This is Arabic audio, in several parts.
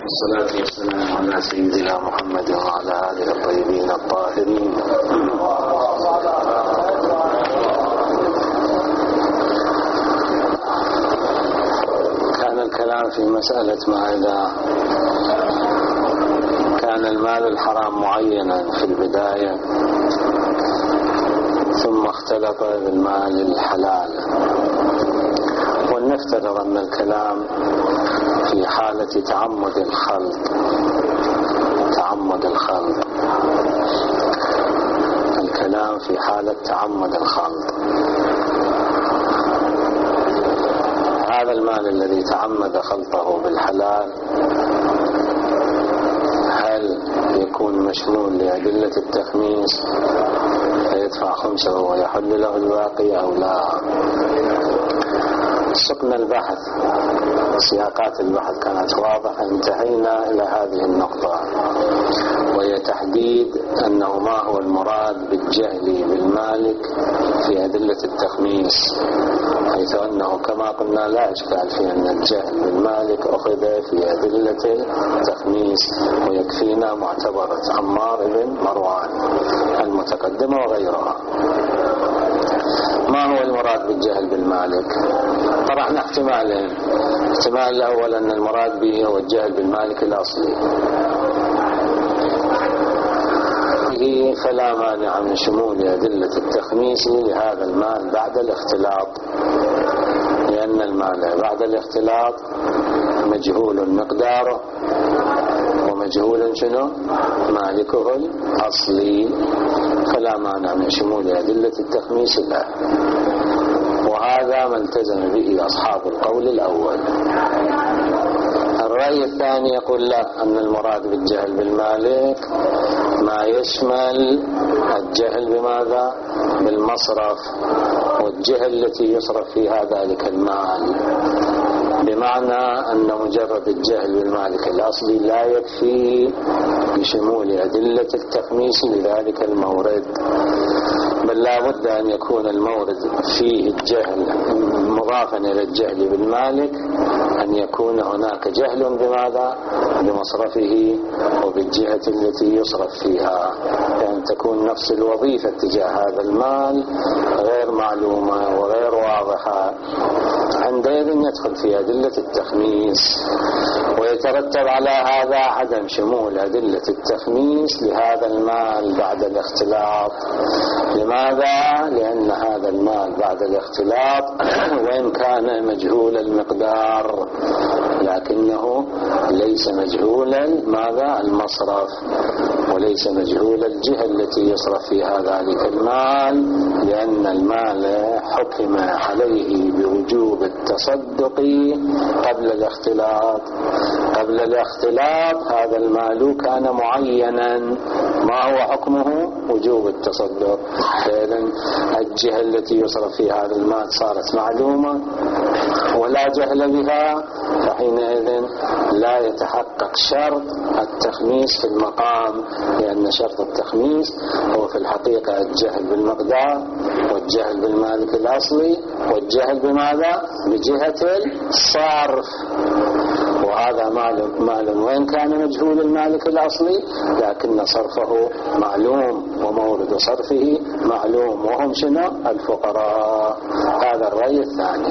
والصلاة والسلام على سيدنا محمد وعلى آله الطيبين الطاهرين. كان الكلام في مسألة ما إذا كان المال الحرام معينا في البداية ثم اختلط بالمال الحلال، ولنفترض أن الكلام في حالة تعمد الخلط الكلام في حالة تعمد الخلط. هذا المال الذي تعمد خلطه بالحلال هل يكون مشمول لأدلة التخميس فيدفع خمسه ويحل له الباقي أو لا؟ سقنا البحث، سياقات البحث كانت واضحة، انتهينا إلى هذه النقطة، وهي تحديد أنه ما هو المراد بالجهل بالمالك في أدلة التخميس، حيث أنه كما قلنا لا إشكال في أن الجهل بالمالك أخذ في أدلة التخميس، ويكفينا معتبرة عمار بن مروان المتقدمة وغيرها. ما هو المراد بالجهل بالمالك؟ طرحنا احتمالين. الاحتمال الأول أن المراد به هو الجهل بالمالك الأصلي، فلا مانع من شمول أدلة التخميس لهذا المال بعد الاختلاط، لأن المال بعد الاختلاط مجهول مقداره ومجهول شنو؟ مالكه الأصلي، فلا مانع من شمول أدلة التخميس له، وهذا ما التزم به أصحاب القول الأول. الرأي الثاني يقول لا، أن المراد بالجهل بالمالك ما يشمل الجهل بماذا؟ بالمصرف، والجهل التي يصرف فيها ذلك المال، بمعنى أن مجرد الجهل بالمالك الأصلي لا يكفي لشمول أدلة التخميس لذلك المورد، بل لا بد أن يكون المورد فيه الجهل مضافا إلى الجهل بالمالك، أن يكون هناك جهل بماذا؟ بمصرفه وبالجهة التي يصرف فيها، يعني تكون نفس الوظيفة تجاه هذا المال غير معلومة وغير واضحة، عندئذ يدخل في أدلة التخميس، ويترتب على هذا عدم شمول أدلة التخميس لهذا المال بعد الاختلاط. لماذا؟ لأن هذا المال بعد الاختلاط وإن كان مجهول المقدار لكنه ليس مجهول ماذا؟ المصرف، وليس مجهول الجهة التي يصرف فيها ذلك المال، لأن المال حكم عليه بوجوب التصدق قبل الاختلاط. قبل الاختلاط هذا المال كان معينا، ما هو حكمه؟ وجوب التصدق، فإذن الجهة التي يصرف فيها هذا المال صارت معلومة ولا جهل بها، فحينئذ لا يتحقق شرط التخميس في المقام، لأن شرط التخميس هو في الحقيقة الجهل بالمقدار والجهل بالمالك الأصلي والجهل بماذا؟ بجهة الصرف، وهذا مال وإن كان مجهول المالك الأصلي لكن صرفه معلوم ومورد صرفه معلوم، وهم شنو؟ الفقراء. هذا الرأي الثاني.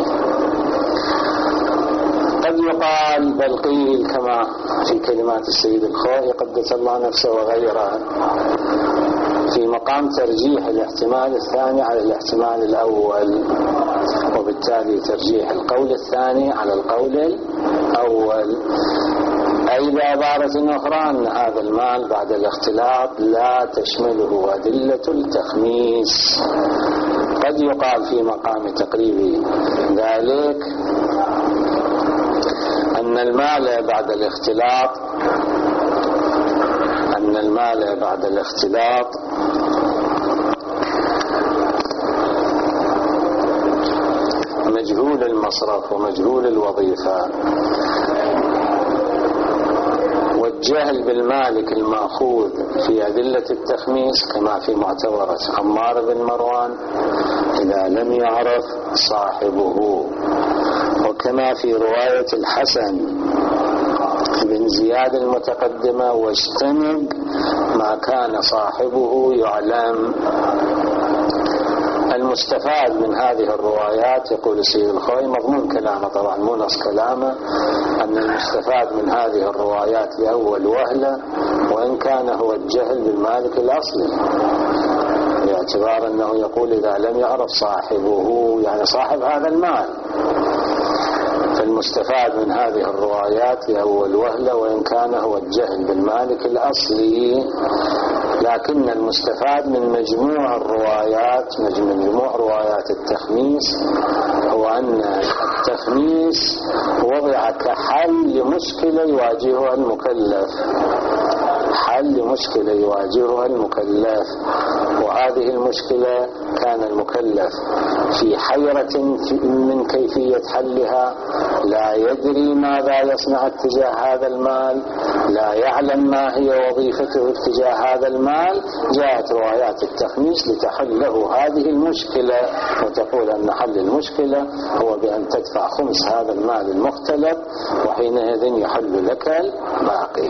قد يقال بل قيل كما في كلمات السيد الخوئي قدس الله نفسه وغيره في مقام ترجيح الاحتمال الثاني على الاحتمال الأول، وبالتالي ترجيح القول الثاني على القول الأول، أي بعبارة أخرى أن هذا المال بعد الاختلاط لا تشمله أدلة التخميس. قد يقال في مقام تقريب ذلك أن المال بعد الاختلاط مجهول المصرف ومجهول الوظيفة، والجهل بالمالك المأخوذ في أدلة التخميس كما في معتبرة عمار بن مروان إذا لم يعرف صاحبه، وكما في رواية الحسن بانزياد المتقدمة واجتنب ما كان صاحبه يعلم. المستفاد من هذه الروايات، يقول السيد الخوئي مضمون كلامه طبعا مو نص كلامه، أن المستفاد من هذه الروايات لأول وهلة وإن كان هو الجهل بالمالك الأصلي، باعتبار أنه يقول إذا لم يعرف صاحبه يعني صاحب هذا المال. فالمستفاد من هذه الروايات لأول وهلة وإن كان هو الجهل بالمالك الأصلي، لكن المستفاد من مجموع الروايات، مجموع روايات التخميس، هو أن التخميس وضع كحل لمشكلة يواجهها المكلف، حل مشكلة يواجهها المكلف، وهذه المشكلة كان المكلف في حيرة من كيفية حلها، لا يدري ماذا يصنع اتجاه هذا المال، لا يعلم ما هي وظيفته اتجاه هذا المال. جاءت روايات التخميس لتحل له هذه المشكلة وتقول أن حل المشكلة هو بأن تدفع خمس هذا المال المختلف، وحينئذ يحل لك الباقي.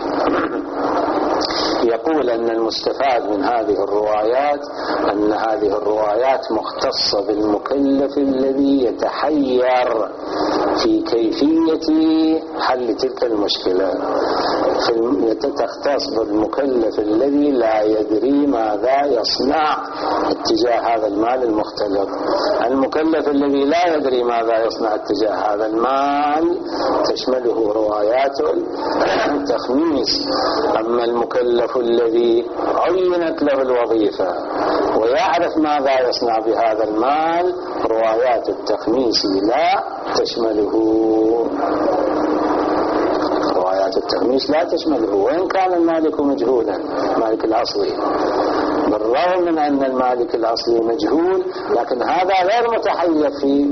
يقول أن المستفاد من هذه الروايات أن هذه الروايات مختصة بالمكلف الذي يتحير في كيفية حل تلك المشكلة، تختص بالمكلف الذي لا يدري ماذا يصنع اتجاه هذا المال المختلف. المكلف الذي لا يدري ماذا يصنع اتجاه هذا المال تشمله روايات التخميس. أما المكلف الذي عينت له الوظيفة ويعرف ماذا يصنع بهذا المال، روايات التخميس لا تشمله، روايات التخميس لا تشمله وإن كان المالك مجهولا، مالك الأصلي، بالرغم من أن المالك الأصلي مجهول، لكن هذا غير متحير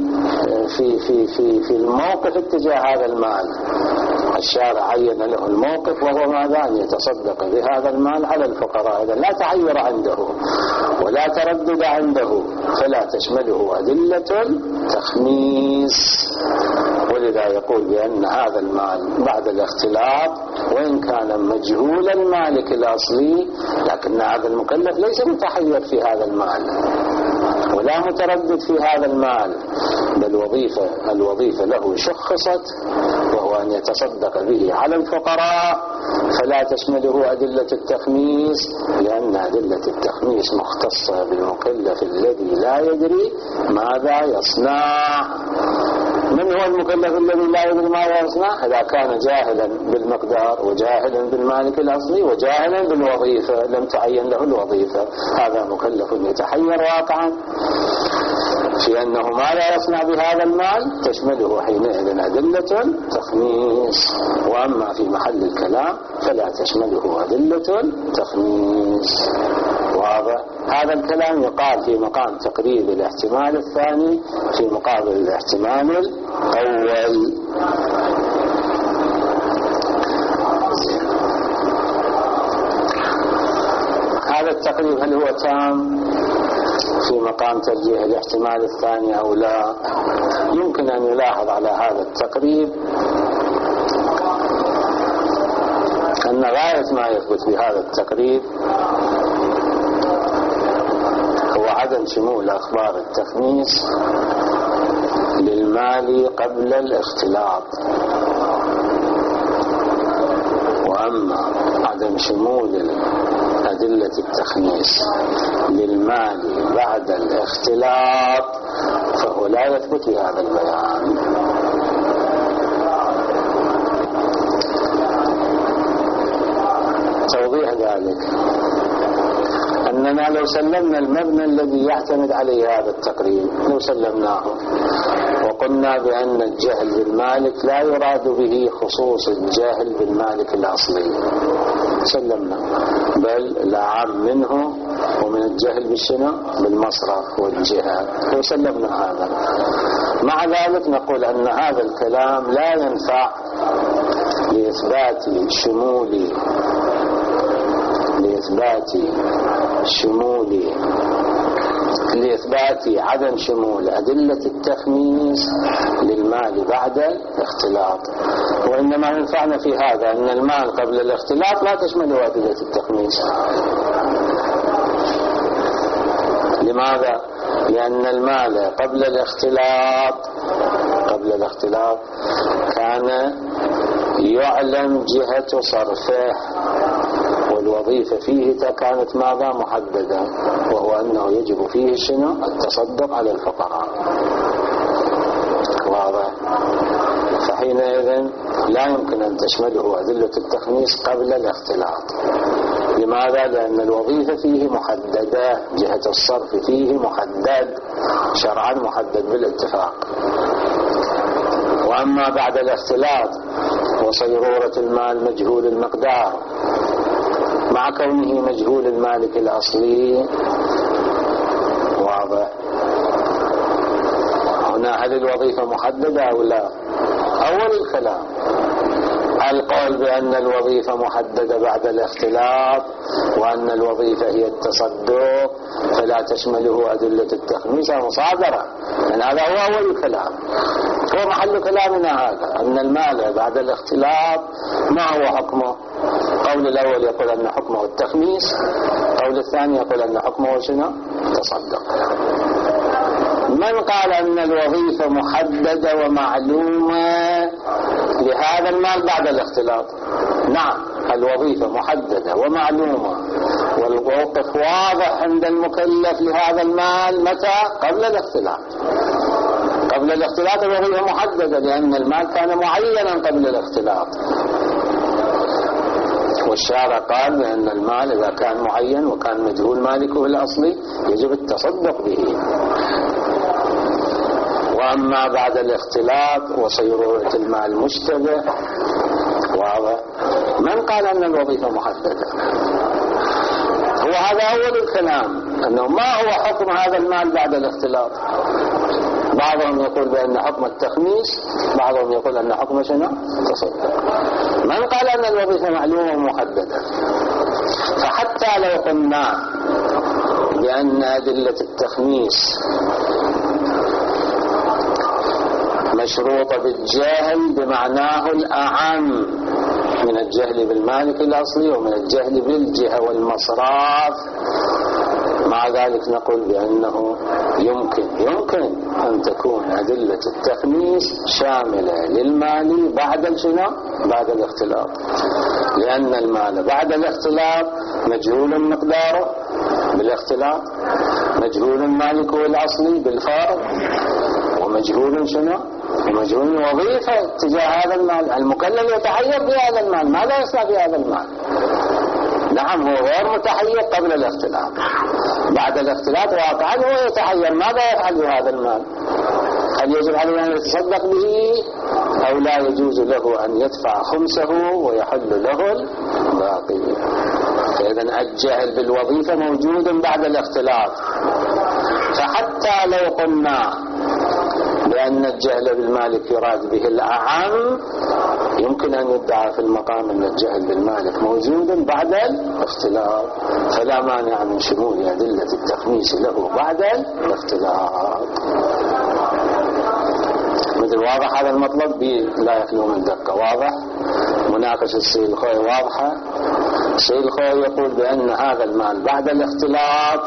في الموقف اتجاه هذا المال. الشارع عين له الموقف وهو ماذا؟ أن يتصدق بهذا المال على الفقراء. إذا لا تعير عنده ولا تردد عنده فلا تشمله أدلة التخميس. ولذا يقول بأن هذا المال بعد الاختلاط وإن كان مجهول المالك الأصلي، لكن هذا المكلف ليس متحير في هذا المال ولا متردد في هذا المال، بل الوظيفة له شخصت وهو أن يتصدق به على الفقراء، فلا تشمله أدلة التخميس، لأن أدلة التخميس مختصة بالمكلف الذي لا يدري ماذا يصنع. من هو المكلف الذي لا يدري ماذا يصنع؟ إذا كان جاهلا بالمقدار وجاهلا بالمالك الأصلي وجاهلا بالوظيفة، لم تعين له الوظيفة، هذا مكلف يتحير واقعا في أنه ماذا يصنع بهذا المال، تشمله حينئذ أدلة تخميس. وأما في محل الكلام فلا تشمله أدلة تخميس. واضح؟ هذا الكلام يقال في مقام تقريب الاحتمال الثاني في مقابل الاحتمال الأول. هذا التقريب هل هو تام في مقام ترجيح الاحتمال الثاني أو لا؟ يمكن أن يلاحظ على هذا التقريب أن غاية ما يثبت بهذا التقريب هو عدم شمول أخبار التخميس للمال قبل الاختلاط، وأما عدم شمول أدلة التخميس للمال بعد الاختلاط فهو لا يثبت بهذا البيان. توضيح ذلك أننا لو سلمنا المبنى الذي يعتمد عليه هذا التقريب، لو سلمناه وقلنا بأن الجهل بالمالك لا يراد به خصوص الجاهل بالمالك الأصلي، سلمنا، بل العام منه ومن الجهل بالشنو بالمصرف والجهاد، وسلمنا هذا. مع ذلك نقول أن هذا الكلام لا ينفع لإثبات شمول لإثبات عدم شمول أدلة التخميس للمال بعد الاختلاط. وإنما ينفعنا في هذا أن المال قبل الاختلاط لا تشمله أدلة التخميس. لماذا؟ لأن المال قبل الاختلاط كان يعلم جهة صرفه، والوظيفة فيه كانت ماذا؟ محددة، وهو أنه يجب فيه شنو؟ التصدق على الفقراء. واضح؟ فحينئذ لا يمكن أن تشمله أدلة التخميس قبل الاختلاط. لماذا؟ لأن الوظيفة فيه محددة، جهة الصرف فيه محدد، شرعا محدد بالاتفاق. وأما بعد الاختلاط وصيرورة المال مجهول المقدار مع كونه مجهول المالك الأصلي، واضح؟ هنا هل الوظيفة محددة أو لا؟ أول الكلام القول بأن الوظيفة محددة بعد الاختلاط وأن الوظيفة هي التصدق فلا تشمله أدلة التخميس مصادرة، يعني هذا هو أول الكلام، هو محل كلامنا هذا، أن المال بعد الاختلاط ما هو حكمه؟ قول الأول يقول أن حكمه التخميس، قول الثاني يقول أن حكمه شنو؟ تصدق. من قال أن الوظيفة محددة ومعلومة لهذا المال بعد الاختلاط؟ نعم، الوظيفة محددة ومعلومة والموقف واضح عند المكلف لهذا المال متى؟ قبل الاختلاط. قبل الاختلاط الوظيفة محددة لأن المال كان معينا قبل الاختلاط، والشارع قال بأن المال إذا كان معين وكان مجهول مالكه الأصلي يجب التصدق به. وأما بعد الاختلاط وصيرورة المال مشتبه، واضح؟ من قال أن الوظيفة محددة؟ هو هذا أول الكلام، أنه ما هو حكم هذا المال بعد الاختلاط؟ بعضهم يقول بأن حكم التخميس، بعضهم يقول أن حكم شنو؟ تصدق. من قال أن الوظيفة معلومة ومحددة؟ فحتى لو قلنا بأن أدلة التخميس مشروطة بالجهل بمعناه الأعم من الجهل بالمالك الأصلي ومن الجهل بالجهة والمصراف، مع ذلك نقول بأنه يمكن أن تكون أدلة التخميس شاملة للمال بعد شنو؟ بعد الاختلاط، لأن المال بعد الاختلاط مجهول مقداره بالاختلاط، مجهول مالكه الأصلي بالفارق، ومجهول شنو؟ ومجهول وظيفة تجاه هذا المال. المكلف يتحير بهذا المال، ماذا يصنع بهذا المال؟ نعم، هو غير متحير قبل الاختلاط، بعد الاختلاط واقعا هو يتحير ماذا يفعل بهذا المال؟ هل يجب عليه أن يتصدق به أو لا يجوز له أن يدفع خمسه ويحل له الباقي؟ فإذا الجهل بالوظيفة موجود بعد الاختلاط. فحتى لو قلنا بأن الجهل بالمالك يراد به الأعم، يمكن أن يدعى في المقام أن الجهل بالمالك موجود بعد الاختلاط، فلا مانع من شمول أدلة التخميس له بعد الاختلاط. مثل واضح هذا المطلب لا يخلو من دقة. واضح؟ مناقشة السيد الخوي واضحة. السيد الخوي يقول بأن هذا المال بعد الاختلاط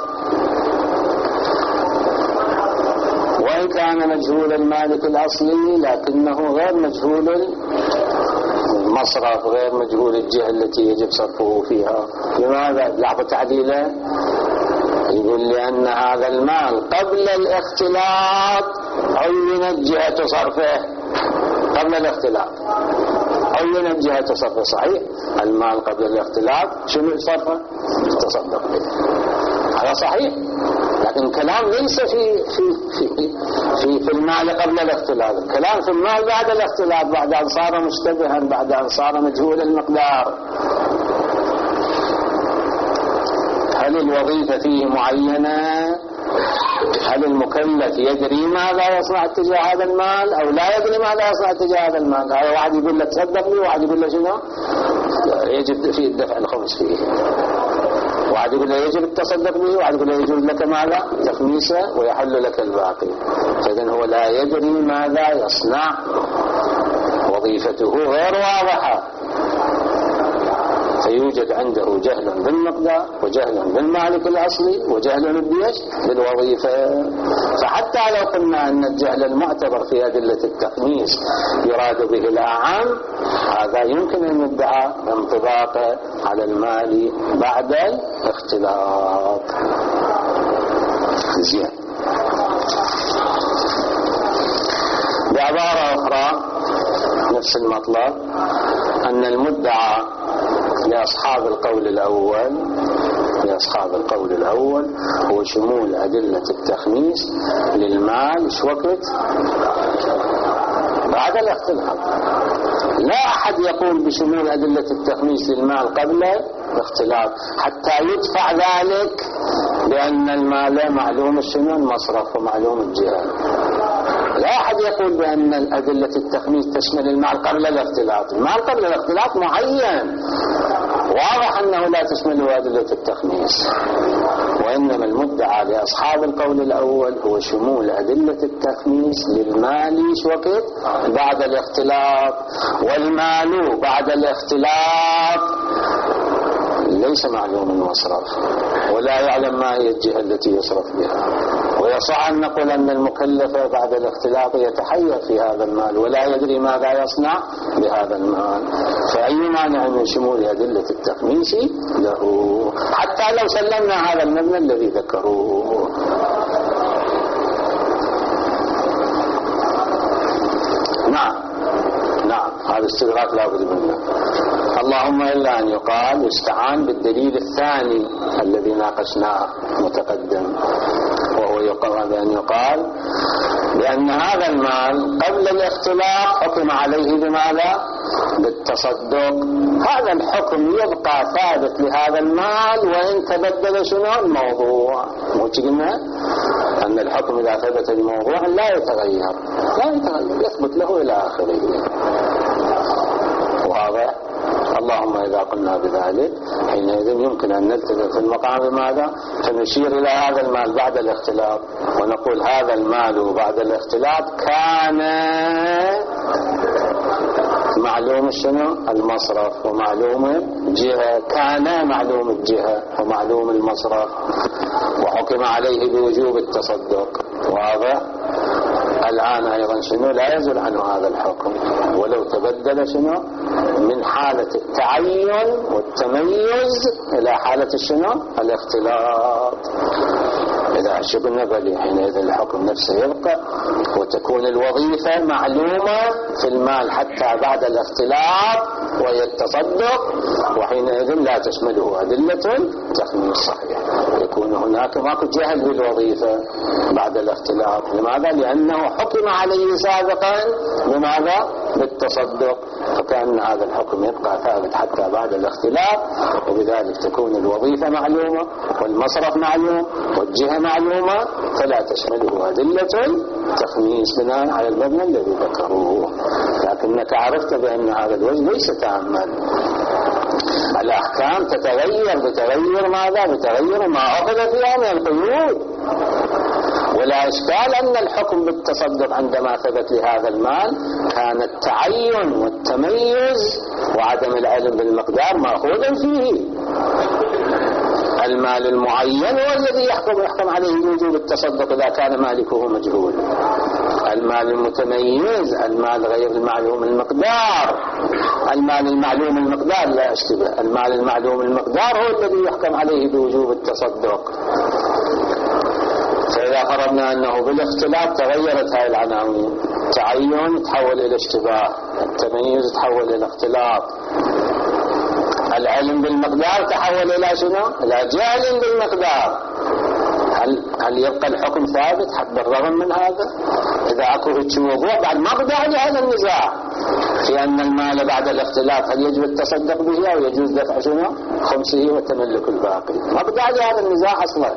وإن كان مجهول المالك الأصلي لكنه غير مجهول المصرف، غير مجهول الجهة التي يجب صرفه فيها. لماذا؟ لحظة تعديله، يقول لأن هذا المال قبل الاختلاط عينت جهة صرفه قبل الاختلاط، عينت جهة صرفه. صحيح المال قبل الاختلاط شنو صرفه؟ تصدق به، هذا صحيح، لكن الكلام ليس في المال قبل الاختلاط، الكلام في المال بعد الاختلاط، بعد أن صار مشتبها، بعد أن صار مجهول المقدار. هل الوظيفة فيه معينة؟ هل المكلف يدري ماذا يصنع تجاه هذا المال أو لا يدري ماذا يصنع تجاه هذا المال؟ هذا واحد يقول له تصدق لي، واحد يقول له شنو؟ يجب فيه الدفع الخمس فيه، واحد يقول له يجب التصدق به، واحد يقول له يجوز لك ماذا؟ تخميسه ويحل لك الباقي. فإذن هو لا يدري ماذا يصنع، وظيفته غير واضحة، فيوجد عنده جهل بالمقدار وجهل بالمالك الأصلي وجهل بالوظيفة. فحتى لو قلنا أن الجهل المعتبر في أدلة التخميس يراد به الأعم، هذا يمكن أن يدعى انطباقه على المال بعد الاختلاط. زين. بعبارة أخرى نفس المطلب، أن المدعى لأصحاب القول الأول هو شمول أدلة التخميس للمال وقت بعد الاختلاط. لا أحد يقول بشمول أدلة التخميس للمال قبل الاختلاط حتى يدفع ذلك بأن المال معلوم الشنو المصرف ومعلوم الجهة. لا أحد يقول بأن أدلة التخميس تشمل المال قبل الاختلاط. المال قبل الاختلاط معين، واضح أنه لا تشمله أدلة التخميس. وإنما المدعى لأصحاب القول الأول هو شمول أدلة التخميس للمال وقت بعد الاختلاط. والمال بعد الاختلاط ليس معلوم المصرف، ولا يعلم ما هي الجهة التي يصرف بها. ويصح أن نقول أن المكلف بعد الاختلاط يتحير في هذا المال ولا يدري ماذا يصنع بهذا المال. فأي مانع من شمول أدلة التخميس له حتى لو سلمنا هذا المبنى الذي ذكروه. نعم هذا استدراك لا بد منه. اللهم إلا أن يقال يستعان بالدليل الثاني الذي ناقشناه متقدم، وهو بأن يقال بأن هذا المال قبل الاختلاط حكم عليه بماذا؟ بالتصدق. هذا الحكم يبقى ثابت لهذا المال وإن تبدل شنو الموضوع. وقلنا أن الحكم إذا ثبت الموضوع لا يتغير يثبت له إلى آخره. وهذا اللهم إذا قلنا بذلك حينئذ يمكن أن نلتزم في المقام بماذا؟ فنشير إلى هذا المال بعد الاختلاط ونقول هذا المال بعد الاختلاط كان معلوم الشنو المصرف ومعلوم الجهة، كان معلوم الجهة ومعلوم المصرف، وحكم عليه بوجوب التصدق. واضح؟ الآن أيضا شنو لا يزول عنه هذا الحكم ولو تبدل شنو من حالة التعين والتميز إلى حالة شنو الاختلاط. إذا شبنا بلي حينئذ الحكم نفسه يبقى وتكون الوظيفة معلومة في المال حتى بعد الاختلاط وهي التصدق، وحينئذ لا تشمله أدلة تخميس صحيح. يكون هناك ماكو جهل بالوظيفة بعد الاختلاط. لماذا؟ لأنه حكم عليه سابقا بماذا؟ بالتصدق، فكأن هذا الحكم يبقى ثابت حتى بعد الاختلاط، وبذلك تكون الوظيفة معلومة والمصرف معلوم والجهة معلومة، فلا تشمله أدلة تخميس بناء على المبنى الذي ذكروه. لكنك عرفت بأن هذا الوجه ليس تاما. الأحكام تتغير بتغير ماذا؟ بتغير ما أخذ فيها من القيود. ولا إشكال أن الحكم بالتصدق عندما ثبت لهذا المال كان التعين والتميز وعدم العلم بالمقدار مأخوذا فيه. المال المعين هو الذي يحكم عليه بوجوب التصدق إذا كان مالكه مجهول. المال المتميز المال غير المعلوم المقدار. المال المعلوم المقدار لا يشتبه، المال المعلوم المقدار هو الذي يحكم عليه بوجوب التصدق. فإذا فرضنا أنه بالاختلاط تغيرت هذه العناوين، تعين تحول إلى اشتباه، التمييز تحول إلى اختلاط، العلم بالمقدار تحول إلى شنو؟ إلى جهل بالمقدار. هل يبقى الحكم ثابت حتى بالرغم من هذا؟ إذا أكو هيك موضوع بعد ما بدأ هذا النزاع في أن المال بعد الاختلاط هل يجب التصدق به أو يجوز دفع شنو؟ خمسه وتملك الباقي. ما بدأ هذا النزاع أصلا.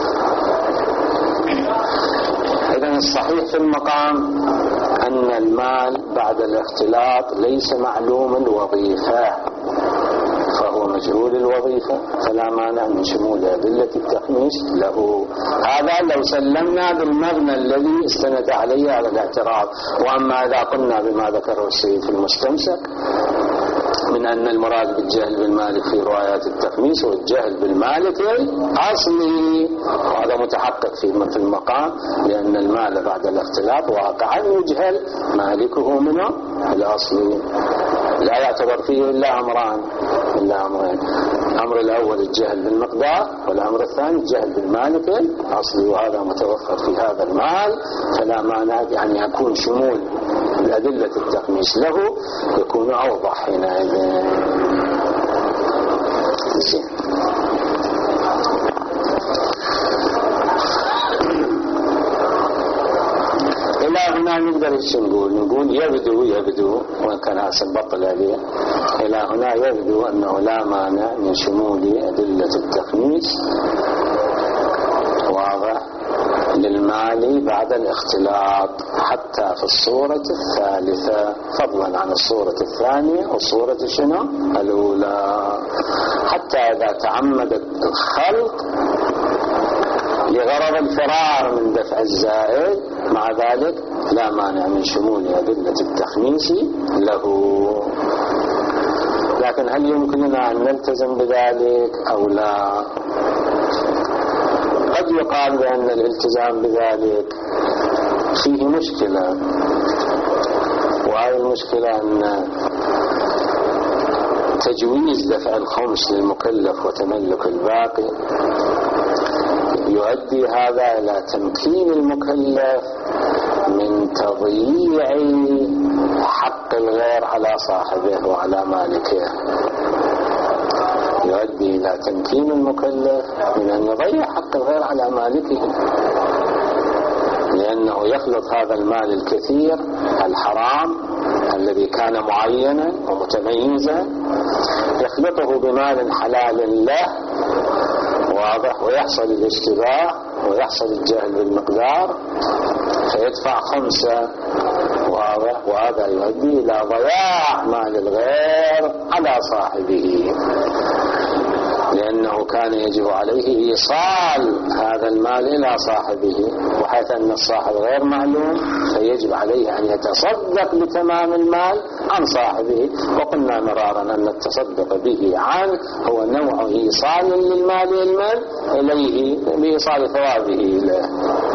إذن الصحيح في المقام أن المال بعد الاختلاط ليس معلوم الوظيفة، فهو مجهول الوظيفة فلا مانع من شمول أدلة التخميس له. هذا لو سلمنا بالمبنى الذي استند عليه على الاعتراض. وأما إذا قلنا بما ذكره السيد في المستمسك من أن المراد بالجهل بالمالك في روايات التخميس والجهل بالمالك الأصلي، وهذا متحقق في المقام، لأن المال بعد الاختلاف واقعا يجهل مالكه منه الأصلي، لا يعتبر فيه إلا أمرين. الأمر الأول الجهل بالمقدار، والأمر الثاني الجهل بالمالك الأصلي، وهذا متوفر في هذا المال، فلا مانع أن يكون شمول الأدلة التخميس له يكون أوضح حينئذ. إلى هنا نقدر نقول يبدو وإن كان سنبطل عليه، إلى هنا يبدو أنه لا مانع من شمول أدلة التخميس واضح للمال بعد الاختلاط حتى في الصورة الثالثة، فضلا عن الصورة الثانية والصورة الأولى، حتى إذا تعمد الخلق لغرض الفرار من دفع الزائد مع ذلك لا مانع من شمول أدلة التخميس له. لكن هل يمكننا أن نلتزم بذلك أو لا؟ قد يقال بأن الالتزام بذلك فيه مشكلة، وهذه المشكلة أن تجويز دفع الخمس للمكلف وتملك الباقي يؤدي هذا إلى تمكين المكلف من تضييع حق الغير على صاحبه وعلى مالكه، يؤدي إلى تمكين المكلف من أن يضيع حق الغير على مالكه، لأنه يخلط هذا المال الكثير الحرام الذي كان معينا ومتميزا، يخلطه بمال حلال له واضح، ويحصل الاشتباه ويحصل الجهل بالمقدار فيدفع خمسة واضح، وهذا يؤدي إلى ضياع مال الغير على صاحبه، لأنه كان يجب عليه إيصال هذا المال إلى صاحبه، وحيث أن الصاحب غير معلوم فيجب عليه أن يتصدق بتمام المال عن صاحبه. وقلنا مرارا أن التصدق به عنه هو نوع إيصال للمال إليه بإيصال ثوابه له.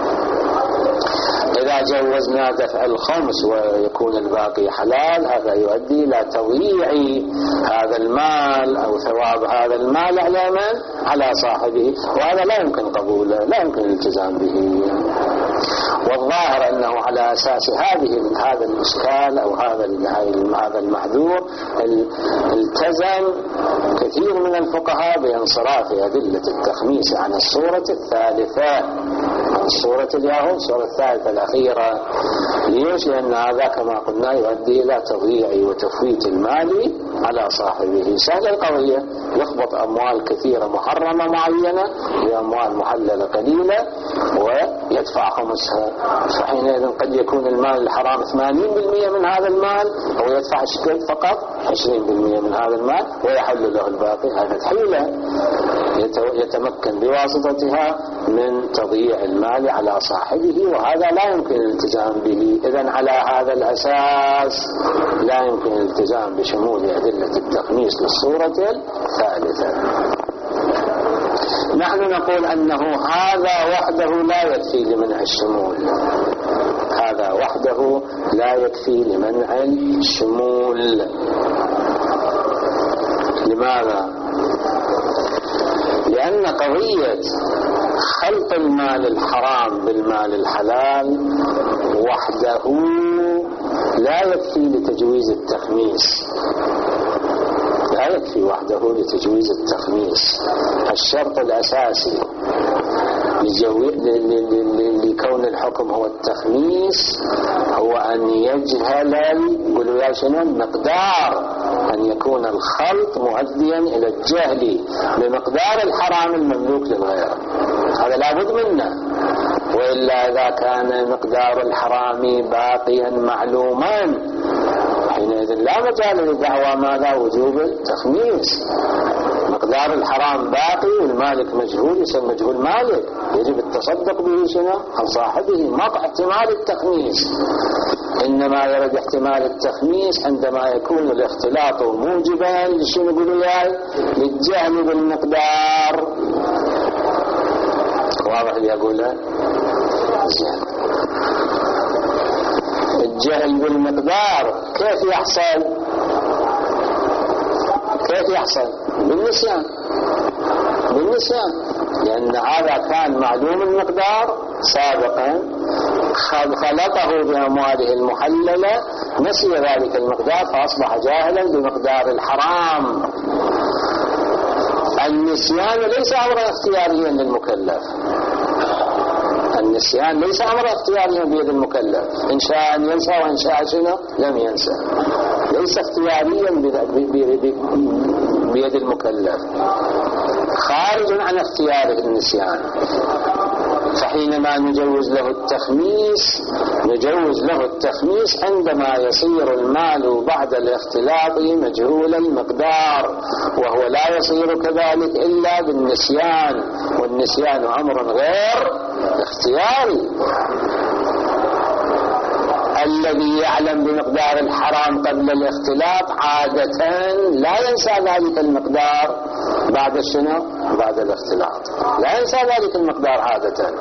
إذا جوزنا دفع الخمس ويكون الباقي حلال هذا يؤدي إلى تضييع هذا المال أو ثواب هذا المال على من؟ على صاحبه، وهذا لا يمكن قبوله، لا يمكن الالتزام به. والظاهر أنه على أساس هذا الإشكال أو هذا المحذور التزم كثير من الفقهاء بانصراف أدلة التخميس عن الصورة الثالثة، الصورة الثالثة الأخيرة. ليش؟ لأن هذا كما قلنا يؤدي إلى تضييع وتفويت المال على صاحبه. سهل القضية، يخبط أموال كثيرة محرمة معينة بأموال محللة قليلة ويدفع خمسها، فحينئذ قد يكون المال الحرام 80% من هذا المال، أو يدفع فقط 20% من هذا المال ويحل له الباقي. هذا حيلة يتمكن بواسطتها من تضييع المال على صاحبه، وهذا لا يمكن الالتزام به. إذن على هذا الأساس لا يمكن الالتزام بشمول أدلة التخميس للصورة الثالثة. نحن نقول أنه هذا وحده لا يكفي لمنع الشمول، هذا وحده لا يكفي لمنع الشمول. لماذا؟ لأن قضية خلط المال الحرام بالمال الحلال وحده لا يكفي لتجويز التخميس، لا يكفي وحده لتجويز التخميس. الشرط الأساسي لكون الحكم هو التخميس هو أن يجهل مقدار، أن يكون الخلط مؤديا إلى الجهل بمقدار الحرام المملوك للغير، هذا لابد منه. وإلا إذا كان مقدار الحرام باقيا معلوما حينئذ لا مجال لدعوى ماذا؟ وجوب التخميس. مقدار الحرام باقي والمالك مجهول، يسمى مجهول مالك، يجب التصدق به شنو عن صاحبه، مقع احتمال التخميس. إنما يرد احتمال التخميس عندما يكون الاختلاط موجبا لشنو يقولوا ياي للجهل بالمقدار. واضح اللي أقوله؟ زين. الجهل بالمقدار كيف يحصل؟ كيف يحصل؟ بالنسيان. لأن هذا كان معلوم المقدار سابقا، خلطه بأمواله المحللة، نسي ذلك المقدار فأصبح جاهلا بمقدار الحرام. النسيان ليس أمرا اختياريا للمكلف، النسيان ليس أمرا اختياريا بيد المكلف، إن شاء أن ينسى وإن شاء شنو لم ينسى، ليس اختياريا بيد المكلف، خارج عن اختياره النسيان. فحينما نجوز له التخميس عندما يصير المال بعد الاختلاط مجهول المقدار، وهو لا يصير كذلك إلا بالنسيان، والنسيان أمر غير اختياري. الذي يعلم بمقدار الحرام قبل الاختلاط عادة لا ينسى ذلك المقدار بعد شنو؟ بعد الاختلاط لا ينسى ذلك المقدار عادة،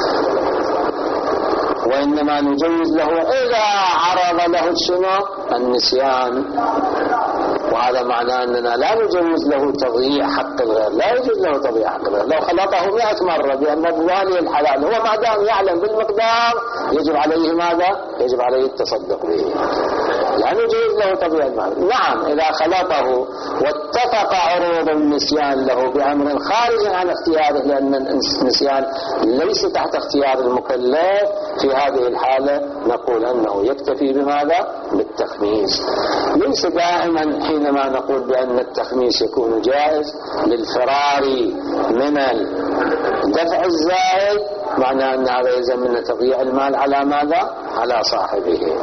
وإنما نجوز له إذا عرض له شنو؟ النسيان. وهذا معناه أننا لا نجوز له تضييع حق الغير، لا يجوز له تضييع حق الغير لو خلطه 100 مرة، بأن الظاني الحلال هو ما دام يعلم بالمقدار يجب عليه ماذا؟ يجب عليه التصدق به، لا نجوز له تضييع المال. نعم إذا خلطه واتفق عروض النسيان له بأمر خارج عن اختياره، لأن النسيان ليس تحت اختيار المكلف، في هذه الحالة نقول أنه يكتفي بماذا؟ بالتخميس. ليس دائما حينما نقول بأن التخميس يكون جائز للفرار من دفع الزائد، معناه أن هذا يلزم من تضييع المال على ماذا؟ على صاحبه.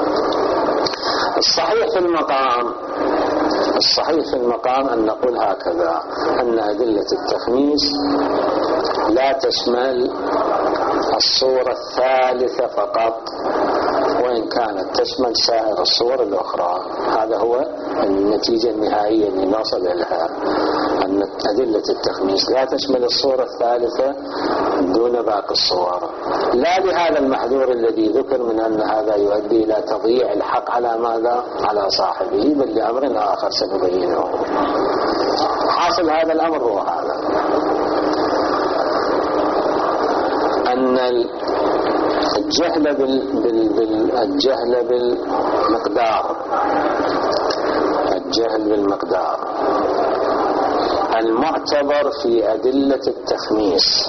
الصحيح في المقام أن نقول هكذا، أن أدلة التخميس لا تشمل الصورة الثالثة فقط، وإن كانت تشمل سائر الصور الأخرى. هذا هو النتيجة النهائية اللي نوصل إليها، أن أدلة التخميس لا تشمل الصورة الثالثة دون باقي الصور، لا لهذا المحذور الذي ذكر من أن هذا يؤدي إلى تضييع الحق على ماذا؟ على صاحبه، بل لأمر آخر سنبينه. حاصل هذا الأمر هو هذا، أن الجهل بالمقدار المعتبر في أدلة التخميس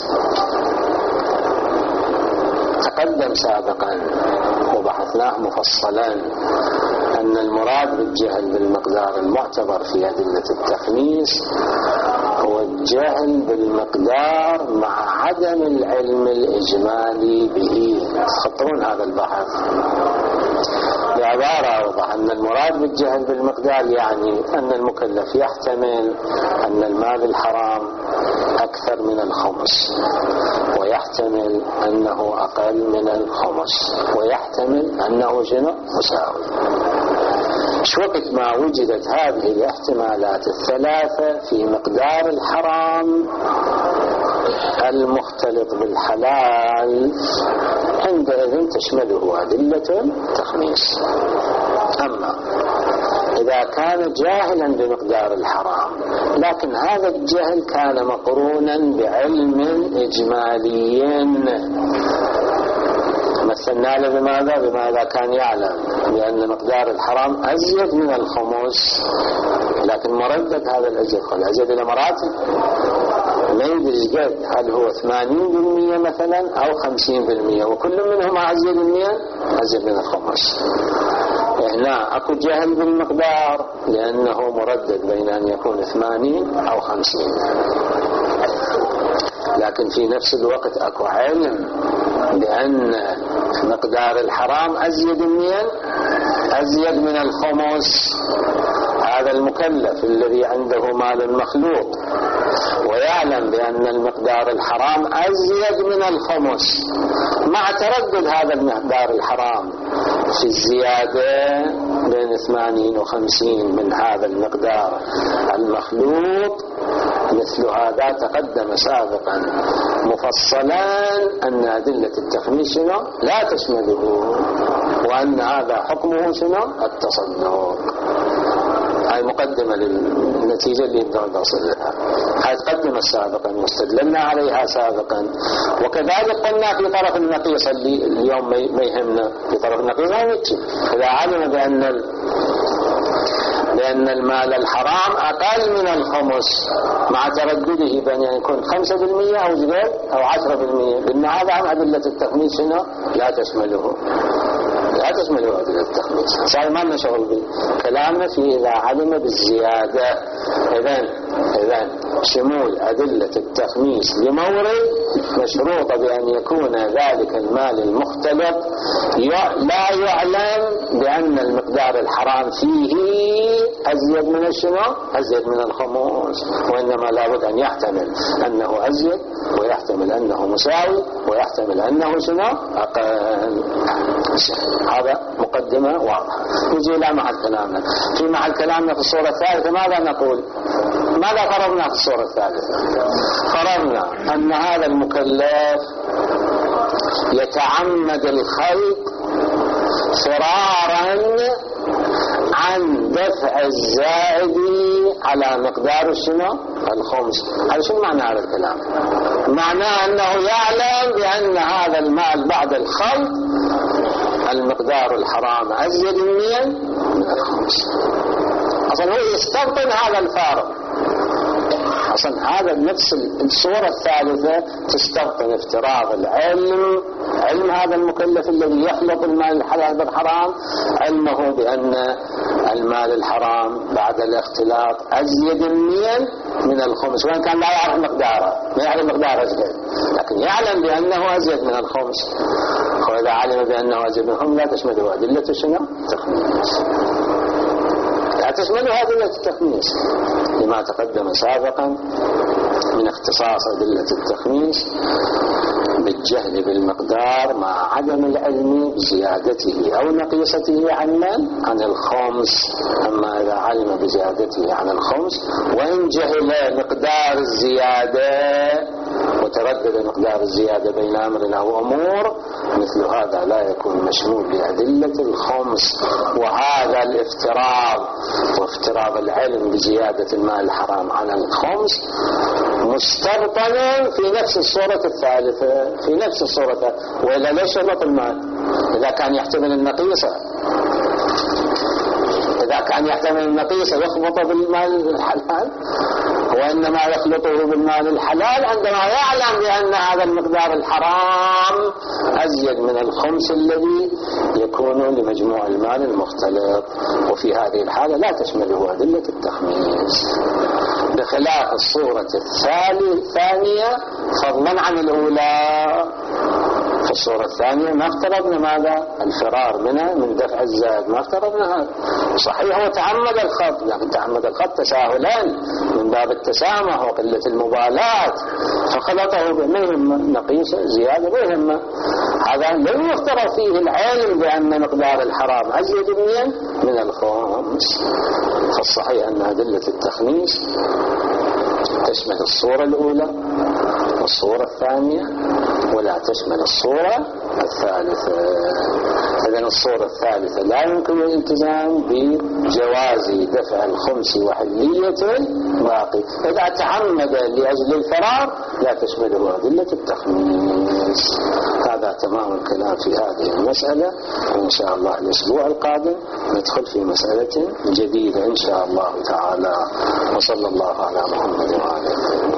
تقدم سابقا وبحثناه مفصلا، أن المراد بالجهل بالمقدار المعتبر في أدلة التخميس هو الجهل بالمقدار مع عدم العلم الإجمالي به. تخطرون هذا البحث بعبارة أوضح، أن المراد بالجهل بالمقدار يعني أن المكلف يحتمل أن المال الحرام أكثر من الخمس، ويحتمل أنه أقل من الخمس، ويحتمل أنه شنو؟ مساوي. وقت ما وجدت هذه الاحتمالات الثلاثة في مقدار الحرام المختلط بالحلال، عندئذ تشمله أدلة التخميس. أما إذا كان جاهلا بمقدار الحرام، لكن هذا الجهل كان مقرونا بعلم إجمالي، مثلنا له بماذا كان يعلم بأن مقدار الحرام أزيد من الخمس، لكن مردد هذا الأزيد إلى مراتب، ما يدري قد هل هو 80% مثلا أو 50%، وكل منهما أزيد من الخمس. هنا أكو جهل بالمقدار لأنه مردد بين أن يكون 80 أو 50، لكن في نفس الوقت أكو علم بأن مقدار الحرام أزيد من الخمس. هذا هذا المكلف الذي عنده مال مخلوط ويعلم بأن المقدار الحرام أزيد من الخمس، مع تردد هذا المقدار الحرام في الزيادة بين 80 و50 من هذا المقدار المخلوط، مثل هذا تقدم سابقا مفصلا أن أدلة التخميس لا تشمله، وأن هذا حكمه التصدق. هاي مقدمة للنتيجة اللي بدنا نصل لها، هاي تقدمت سابقا واستدللنا عليها سابقا. وكذلك قلنا في طرف النقيصة اللي اليوم ما يهمنا، في طرف النقيصة إذا علم بأن المال الحرام أقل من الخمس مع تردده بأن يكون 5% أو زيادة أو 10%، لأن هذا عن أدلة التخميس لا تشمله أدلة التخميس. صار ما لنا شغل بكلامنا في إذا علم بالزيادة. إذن شمول أدلة التخميس لمورد مشروطة بأن يكون ذلك المال المختلط لا يعلم بأن المقدار الحرام فيه أزيد من أزيد من الخمس، وإنما لابد أن يحتمل أنه أزيد، ويحتمل أنه مساوي، ويحتمل أنه أقل. هذا مقدمة واضحة. نجي إلى محل كلامنا. في محل كلامنا في الصورة الثالثة ماذا نقول؟ ماذا فرضنا في الصورة الثالثة؟ فرضنا أن هذا المكلف يتعمد الخلق فرارا عن دفع الزائد على مقدار الخمس. هذا شو معنى هذا الكلام؟ معناه أنه يعلم بأن هذا المال بعد الخلق المقدار الحرام أزيد من الخمس. أصلا هو يستبطن هذا الفارق. أصلا هذا نفس الصورة الثالثة تستبطن افتراض علم هذا المكلف الذي يخلط المال الحلال بالحرام، علمه بأن المال الحرام بعد الاختلاط أزيد من الخمس، وإن كان لا يعرف مقداره، ما يعرف مقداره أزيد، لكن يعلم بأنه أزيد من الخمس. وإذا علم بأنه أزيد من الخمس لا تشمله أدلة التخميس، لا تشمله أدلة التخميس لما تقدم سابقا من اختصاص أدلة التخميس بالجهل بالمقدار مع عدم العلم بزيادته أو نقيصته عن الخمس. أما إذا علم بزيادته عن الخمس وإن جهل مقدار الزيادة وتردد مقدار الزيادة بين أمر أو أمور، مثل هذا لا يكون مشمول لأدلة الخمس. وهذا الافتراض وافتراض العلم بزيادة المال الحرام عن الخمس مستبطن في نفس الصورة الثالثة، في نفس الصورة. وإلا ليش يخلط المال؟ إذا كان يحتمل النقيصة، إذا كان يحتمل النقيصة يخلطه بالمال الحلال، وإنما يخلطه بالمال الحلال عندما يعلم بأن هذا المقدار الحرام أزيد من الخمس الذي يكون لمجموع المال المختلط. وفي هذه الحالة لا تشمله أدلة التخميس، بخلاف الصورة الثانية فضلا عن الأولى. في الصورة الثانية ما افترضنا ماذا؟ الفرار منها من دفع الزائد، ما افترضنا هذا. صحيح هو تعمد الخط، لكن تعمد الخط تساهلا من باب التسامح وقلة المبالاة، فخلطه بمهمة نقيصة زيادة مهمة. هذا لم يفترض فيه العلم بأن مقدار الحرام أزيد من الخمس. فالصحيح أن أدلة التخميس تشمل الصورة الأولى والصورة الثانية ولا تشمل الصورة الثالثة. إذن الصورة الثالثة لا يمكن الالتزام بجواز دفع الخمس وحلية الباقي. إذا تعمد لأجل الفرار لا تشمله أدلة التخميس. هذا تمام الكلام في هذه المسألة. وإن شاء الله الأسبوع القادم ندخل في مسألة جديدة إن شاء الله تعالى. وصلى الله على محمد وعلى آله.